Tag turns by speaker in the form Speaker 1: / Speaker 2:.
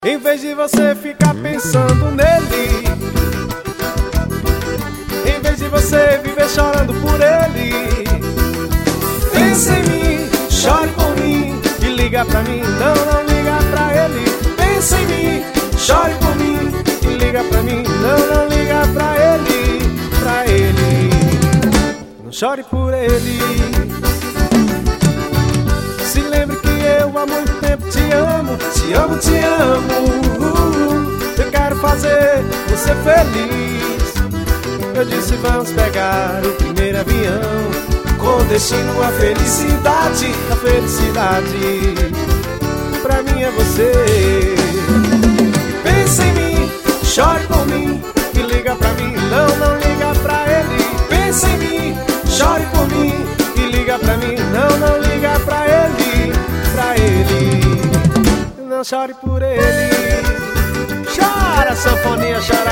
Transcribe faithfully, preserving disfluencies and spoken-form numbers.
Speaker 1: Em vez de você ficar pensando nele, em vez de você viver chorando por ele, pensa em mim, chore por mim e liga pra mim. Não, não liga pra ele. Pensa em mim, chore por mim e liga pra mim. Não, não liga pra ele, pra ele. Não chore por ele. Se lembre que eu há muito tempo te amo, te amo, te amo. Eu quero fazer você feliz. Eu disse vamos pegar o primeiro avião, com destino à felicidade. A felicidade pra mim é você. Pensa em mim, chore por mim e liga pra mim. Não, não liga pra ele. Pensa em mim, chore por mim e liga pra mim. Não, não liga pra ele, pra ele. Não chore por ele. Chora, sanfoninha, chora.